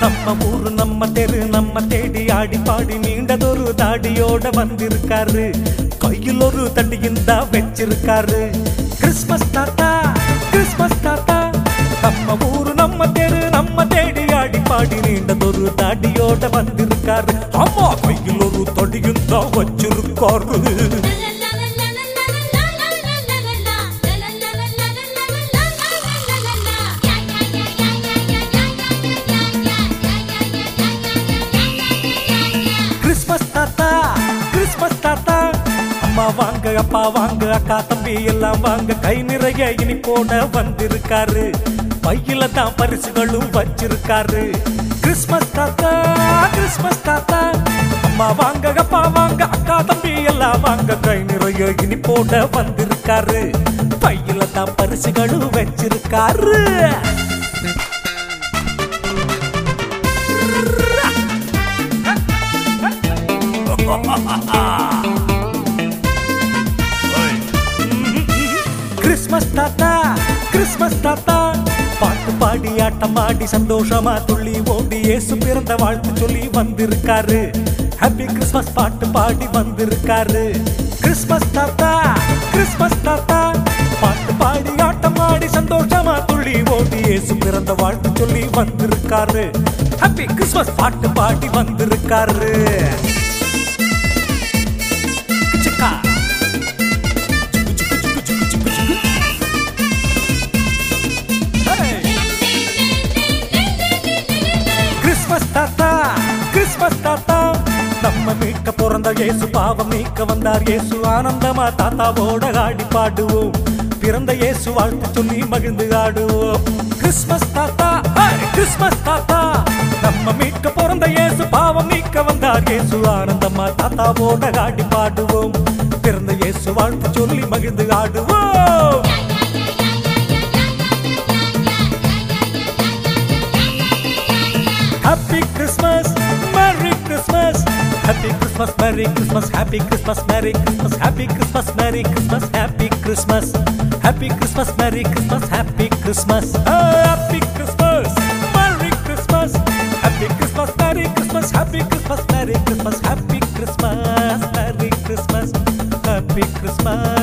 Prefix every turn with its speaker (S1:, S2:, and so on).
S1: நம்ம ஊரு நம்ம தெரு நம்ம தேடி ஆடி பாடி நீண்டதொரு தாடியோட வந்திருக்காரு. கையில் ஒரு தண்டியின் தான் வச்சிருக்காரு. கிறிஸ்மஸ் தாத்தா கிறிஸ்மஸ் தாத்தா. நம்ம ஊரு நம்ம தெரு நம்ம தேடி ஆடி பாடி நீண்டதொரு தாடியோட வந்திருக்காரு. அம்மா கையில் ஒரு தடியும் தான் வச்சிருக்காரு. கிறிஸ்மஸ் தாத்தா கிறிஸ்மஸ் தாத்தா. அம்மா வாங்க அப்பா வாங்க அக்கா தம்பி எல்லாம் வாங்க. கை நிறைய இனிப்போட வந்திருக்காரு. பையில தான் பரிசுகளும் வச்சிருக்காரு. கிறிஸ்மஸ் தாத்தா கிறிஸ்மஸ் தாத்தா. அம்மா வாங்க அப்பா வாங்க அக்கா தம்பி எல்லாம் வாங்க. கை நிறைய இனிப்போட வந்திருக்காரு. பையில தான் பரிசுகளும் வச்சிருக்காரு. கிறிஸ்மஸ் தாத்தா கிறிஸ்மஸ் தாத்தா. பாட்டு பாடி ஆட்டம் ஆடி சந்தோஷமா துள்ளி ஓடி இயேசு பிறந்த வாழ்த்து சொல்லி வந்திருக்காரு. ஹாப்பி கிறிஸ்மஸ் பாட்டு பாடி வந்திருக்காரு. கிறிஸ்மஸ் தாத்தா கிறிஸ்மஸ் தாத்தா. பாட்டு பாடி ஆட்டம் ஆடி சந்தோஷமா துள்ளி ஓடி இயேசு பிறந்த வாழ்த்து சொல்லி வந்திருக்காரு. ஹாப்பி கிறிஸ்மஸ் பாட்டு பாடி வந்திருக்காரு. கிறிஸ்மஸ் தாத்தா கிறிஸ்மஸ் தாத்தா. நம்ம மீட்க பிறந்த இயேசு பாவம் நீக்க வந்தார் இயேசு. ஆனந்தமா தாத்தாவோட ஆடி பாடுவோம். பிறந்த இயேசு வாழ்த்து சொல்லி மகிழ்ந்து ஆடுவோம். கிறிஸ்மஸ் தாத்தா கிறிஸ்மஸ் தாத்தா. நம்ம மீட்க பிறந்த இயேசு பாவம் நீக்க வந்தார் இயேசு. ஆனந்தமா தாத்தாவோட ஆடி பாடுவோம். பிறந்த இயேசு வாழ்த்து சொல்லி மகிழ்ந்து ஆடுவோம். Happy Christmas, Merry Christmas. Happy Christmas, Merry Christmas. Happy Christmas, Merry Christmas. Happy Christmas, Merry Christmas. Happy Christmas. Happy Christmas, Merry Christmas. Happy Christmas. Happy Christmas, Merry Christmas. Happy Christmas, Merry Christmas. Happy Christmas, Merry Christmas. Happy Christmas, Merry Christmas. Happy Christmas.